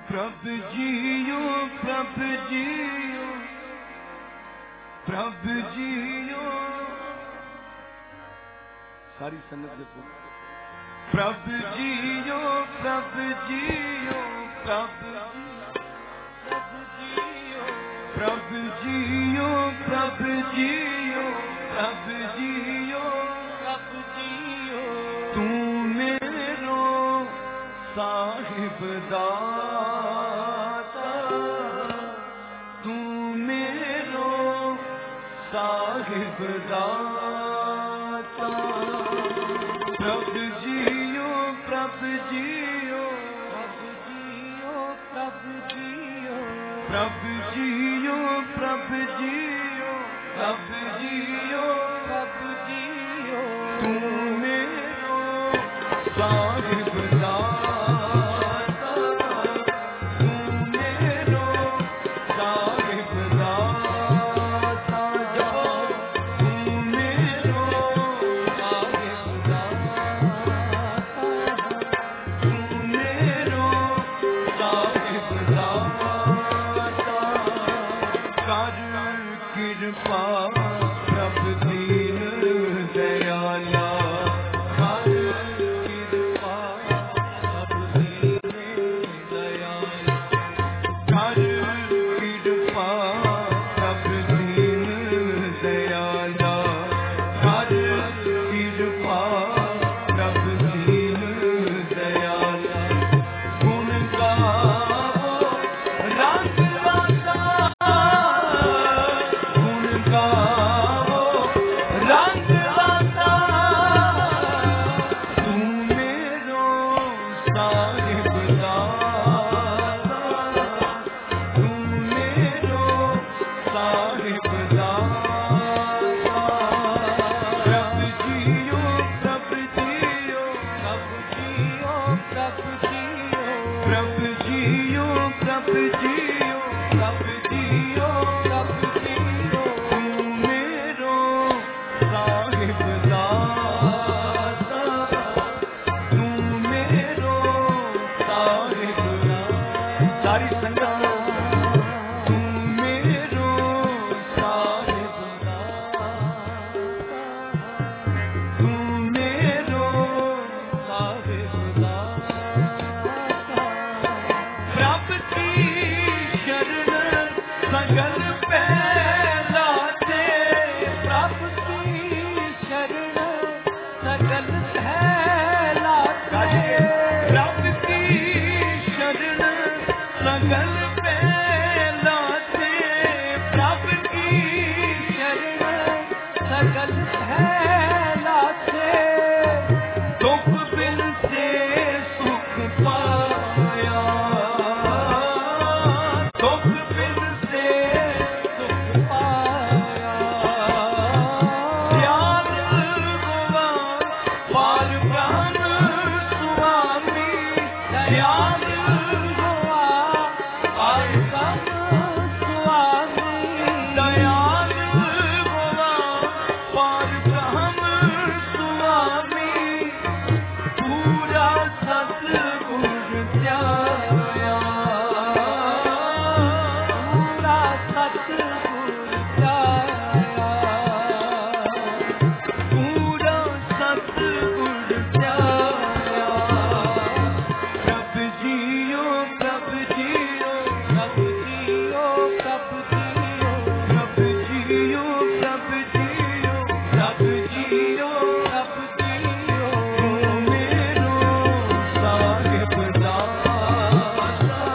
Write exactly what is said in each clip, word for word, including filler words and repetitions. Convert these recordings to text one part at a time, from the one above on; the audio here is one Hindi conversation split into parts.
प्रभु जियो प्रभु जियो प्रभु जियो। सारी संगत देखो। प्रभु जियो प्रभु जियो प्रभु प्रभु जियो प्रभु जियो प्रभु जियो प्रभु जियो प्रभु जियो। तू मेरो साहिब दाता, तू मेरो साहिब दाता। प्रभु जियो प्रभु जियो प्रभु जियो प्रभु जियो प्रभु जियो प्रभु जियो प्रभु जियो प्रभु जियो। तू मेरो साहिब दाता, तू मेरो साहिब दाता। तू मेरो साहिब दाता, तू मेरो साहिब दाता। कर कृपा प्रभु दीन दयाला, कर कृपा प्रभु दीन दयाला, कर कृपा प्रभु दीन दयाला, कर कृपा प्रभु दीन दयाला। गुण गावो रंग गाता, गुण गावो रंग गाता। तू मेरो साहिब दाता, तू मेरो साहिब दाता। प्रभु जियो प्रभु जियो प्रभु जियो प्रभु जियो प्रभु जियो प्रभु जियो प्रभु जियो प्रभु जियो। तू मेरो साहिब दाता, तू मेरो साहिब दाता। सारी संगत तू मेरो साहिब दाता, तू मेरो साहिब दाता। प्रभु की शरण सगल पहलाते, प्रभु की शरण सगल पहलाते। प्रभु की शरण सगल पहलाते, प्रभु की शरण सगल पहलाते। दुख बिन से सुख पाया, दुख बिन से सुख पाया। दयाल हुआ पार ब्रह्म स्वामी, दयाल हुआ पार ब्रह्म स्वामी। दयाल हुआ पार ब्रह्म स्वामी। पूरा सतगुर त्याया, पूरा सतगुर त्याया, पूरा सतगुर त्याया। प्रभु जियो प्रभु जियो प्रभु जियो प्रभु जियो प्रभु जियो प्रभु जियो प्रभु जियो प्रभु जियो। तू मेरो साहिब दाता,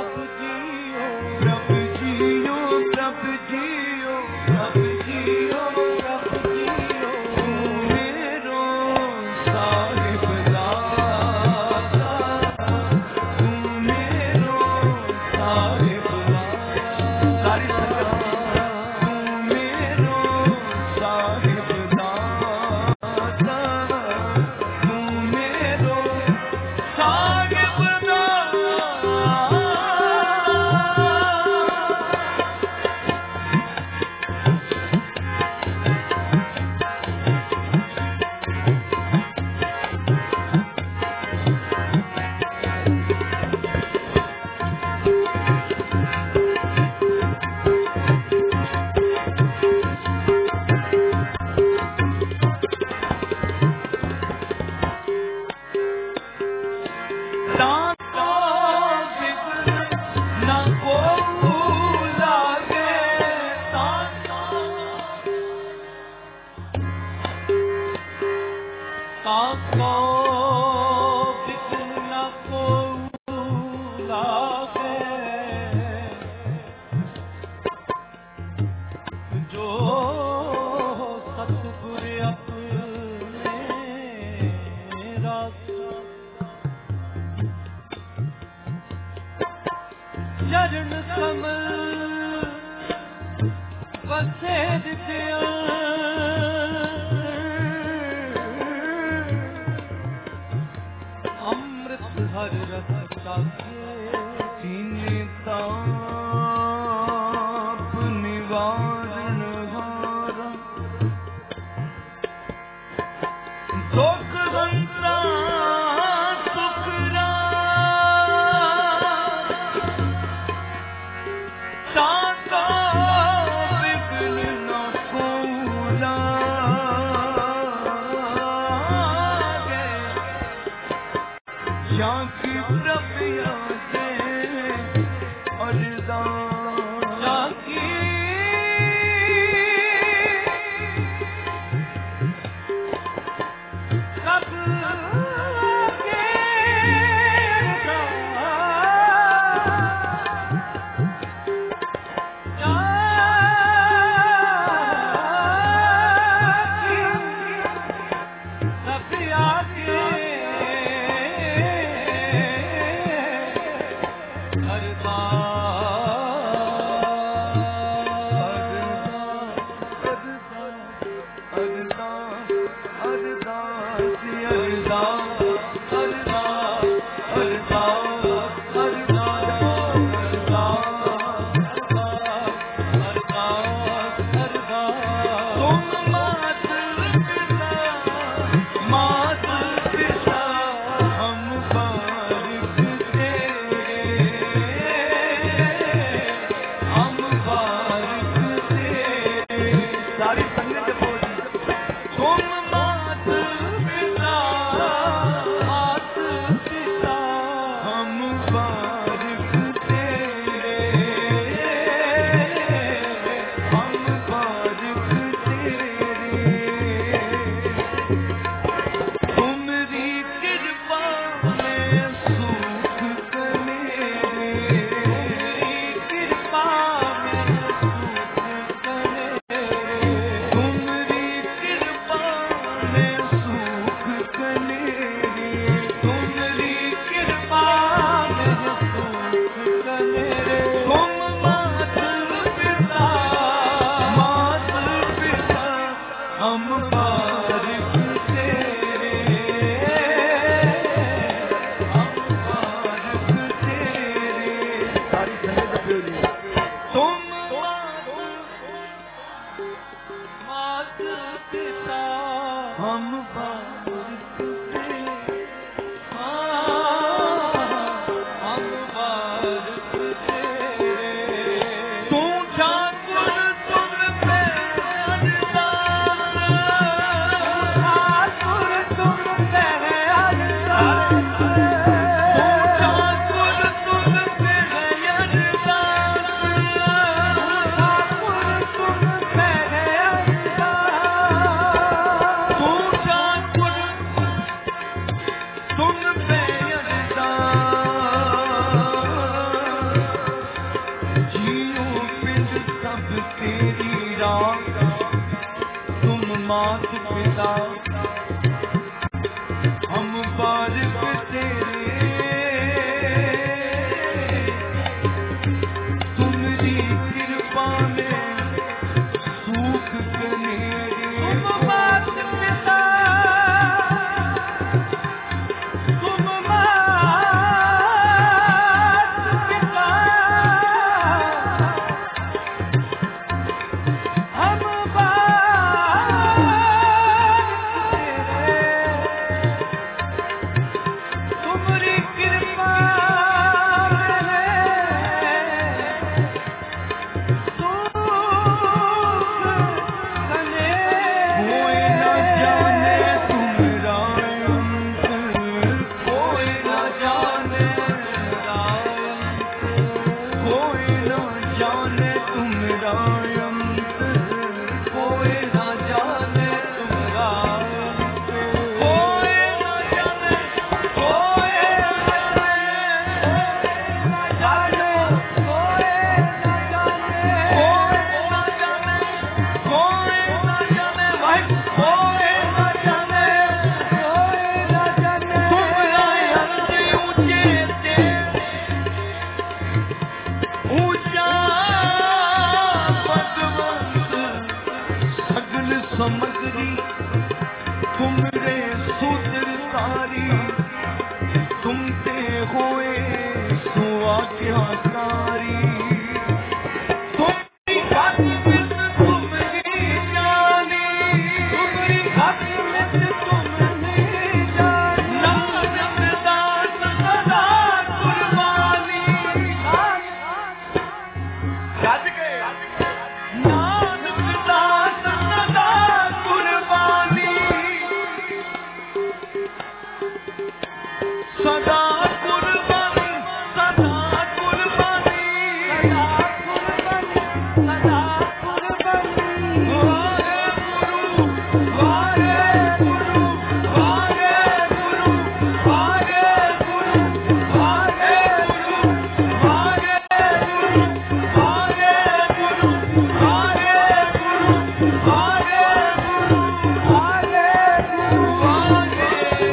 हम मात पिता हम बारिक तेरे, तुम्हारी कृपा में सूख कनेरे। तुम मात पिता तुम मात पिता हम तुम्हारी कृपा कोई न जाने तुम्हारा अंत, कोई न जाने कोई न जाने तुम्हारा अंत, कोई न जाने तुम्हारा अंत, कोई न जाने कोई न जाने कोई न जाने कोई न जाने भाई कोई न जाने कोई न जाने तुम्हारा अंत ऊंचे से ऊंचा पदवंत सगल समग्री तुमरे सूत्र तारी, तुमते होए सो आज्ञाकारी। तुम्हारी खातिर तुमने जानी, तुम्हारी खातिर तुमने जानी, नानक दास सदा कुर्बानी। राज गए नानक दास सदा कुर्बानी, सदा कुर्बानी, सदा कुर्बानी, सदा कुर्बानी, सदा कुर्बानी। वाहे गुरु वाहे गुरु वाहे गुरु वाहे गुरु वाहे गुरु वाहे गुरु वाहे गुरु वाहे गुरु वाहे गुरु वाहे गुरु वाहे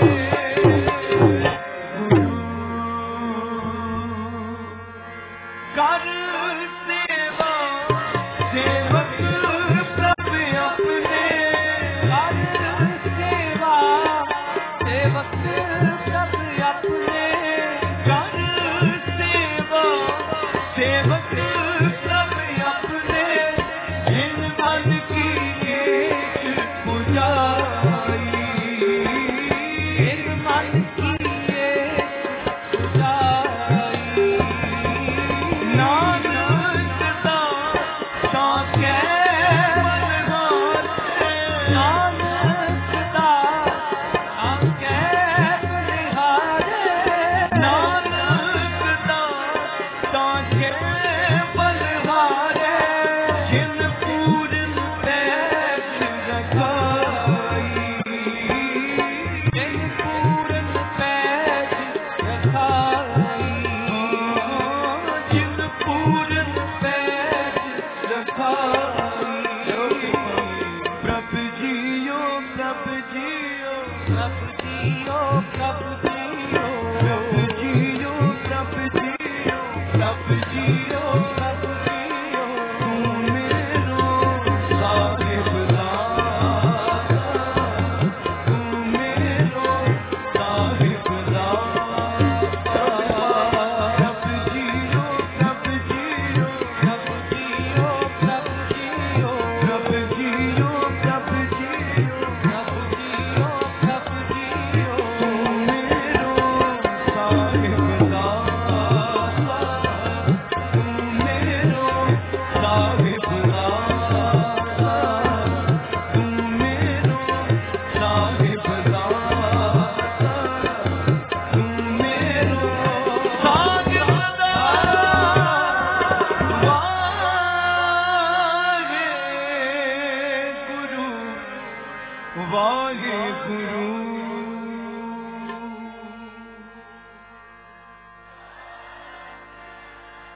कर सेवा सेवक प्रभु अपने, कर सेवा सेवक प्रभु अपने, कर सेवा सेवक प्रभु अपने। जिन मन की एक पुजारी, जिन मन की एक पुजारी, नानक दाता के बलहार, नानक दाता के बलहार, नानक दाता के बलहार। जिन पूरन पैज रखाई, जिन पूरन पैज रखाई, जिन पूरन पैज रखाई। प्रभु जियो प्रभु जियो प्रभु जियो प्रभु जियो प्रभु जियो प्रभु जियो प्रभु जियो प्रभु